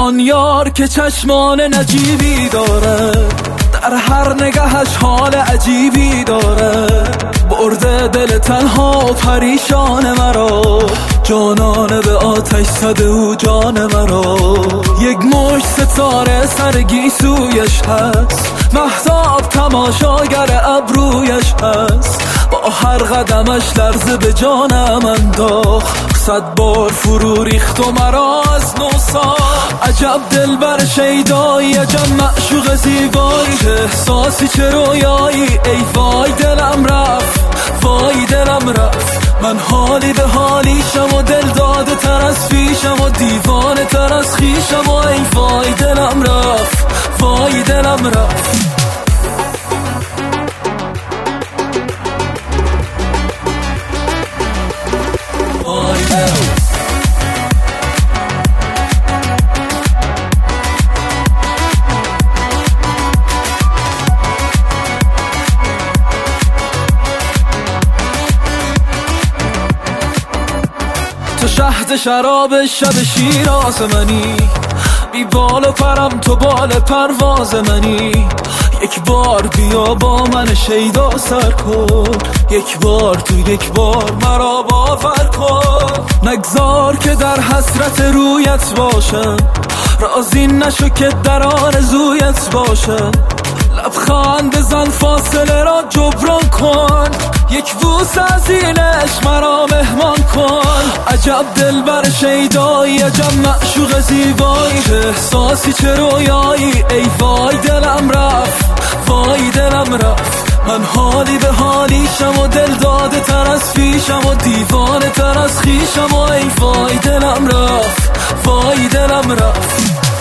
آن یار که چشمان نجیبی داره، در هر نگهش حال عجیبی داره، برده دل تنها و پریشان مرا، جانانه به آتش زده و جان مرا. یک مشت ستاره سر گیسویش هست، مهتاب تماشاگر ابرویش هست، با هر قدمش لرزه به جانم انداخت، 100 بار فرو ریخت و مرا از نو ساخت. عجب دلبر شیدایی، عجب معشوق زیبایی، چه احساسی چه رویایی، ای وای دلم رفت، وای دلم رفت. من حالی به حالیشم و دل داده تر از پیشم و دیوانه تر از خیشم و ای وای دلم رفت، وای دلم رفت. تو شهد شراب شب شیراز منی، بی بال و پرم تو بال پرواز منی. یک بار بیا با من شیدا سر کن، یک بار تو یک بار مرا باور کن. نگذار که در حسرت رویت باشم، راضی نشو که در آرزویت باشم. لبخند بزن فاصله را جبران کن، یک بوس از این عشق مرا مهمان کن. عجب دلبر شیدایی، عجب معشوق زیبایی، چه احساسی چه رویایی، ای وای دلم رفت، وای دلم رفت. من حالی به حالیشم و دل داده تر از پیشم و دیوانه تر از خیشم و ای وای دلم رفت، وای دلم رفت.